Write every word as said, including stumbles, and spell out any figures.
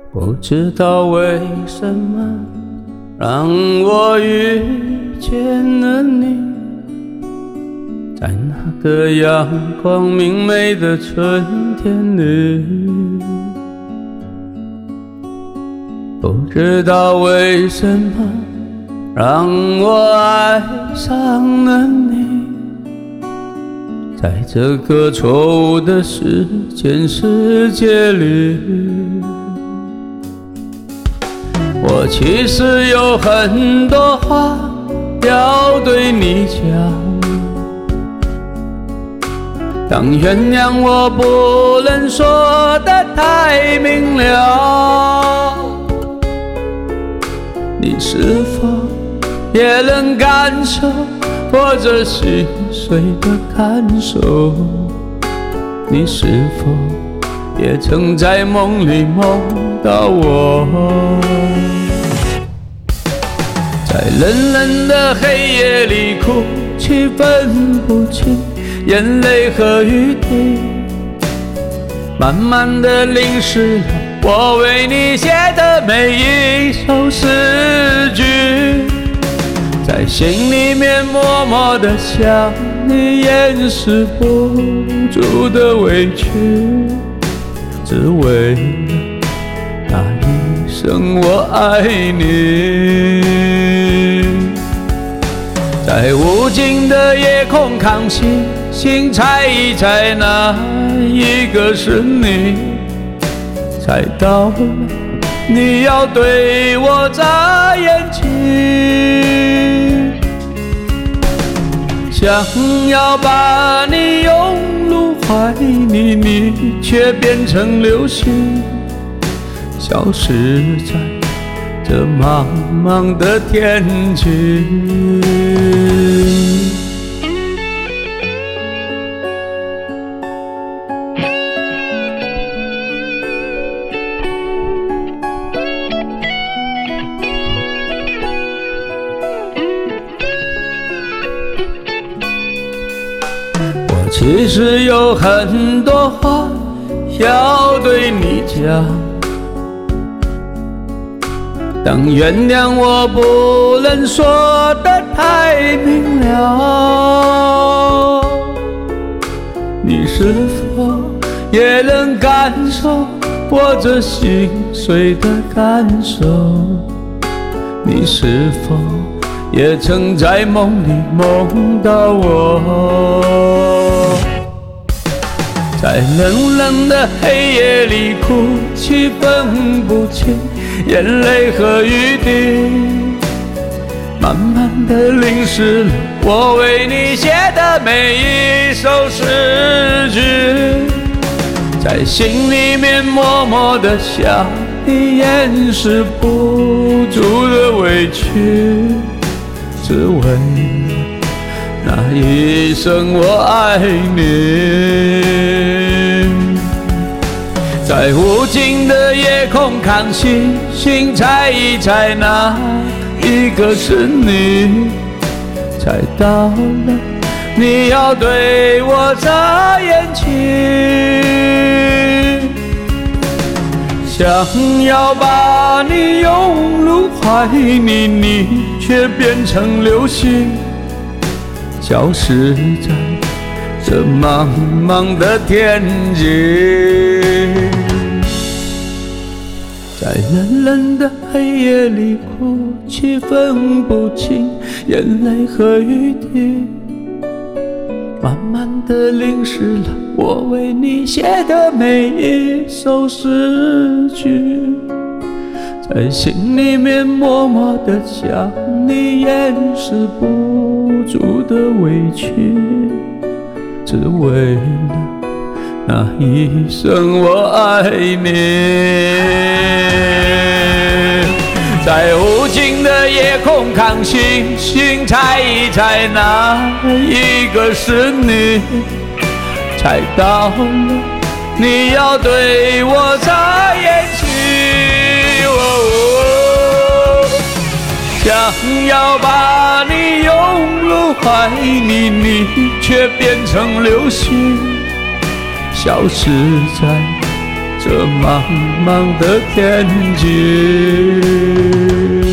不知道为什么让我遇见了你，在那个阳光明媚的春天里，不知道为什么让我爱上了你，在这个错误的时间世界里，我其实有很多话要对你讲，当原谅我不能说得太明了，你是否也能感受我这心碎的感受？你是否也曾在梦里梦到我？在冷冷的黑夜里哭泣，分不清眼泪和雨滴，慢慢地淋湿了我为你写的每一首诗句，在心里面默默地想你，掩饰不住的委屈，只为了那一声我爱你。在无尽的夜空看星星，猜一猜哪一个是你，猜到了你要对我眨眼睛，想要把你拥入怀里，你却变成流星，消失在这茫茫的天际。我其实有很多话要对你讲，当原谅我不能说得太明了，你是否也能感受我这心碎的感受？你是否也曾在梦里梦到我？在冷冷的黑夜里哭泣，分不清眼泪和雨滴，慢慢地淋湿了我为你写的每一首诗句，在心里面默默地想你，掩饰不住的委屈，只为了那一声我爱你。在无尽的夜空看星星，猜一猜哪一个是你，猜到了你要对我眨眼睛，想要把你拥入怀里，你却变成流星，消失在这茫茫的天际。在冷冷的黑夜里哭泣，分不清眼泪和雨滴，慢慢地淋湿了我为你写的每一首诗句，在心里面默默地想你，掩饰不住的委屈，只为了那一声我爱你。在无尽的夜空看星星，猜一猜哪一个是你，猜到了你要对我眨眼睛，哦哦，想要把你拥入怀里，你却变成流星，消失在这茫茫的天际。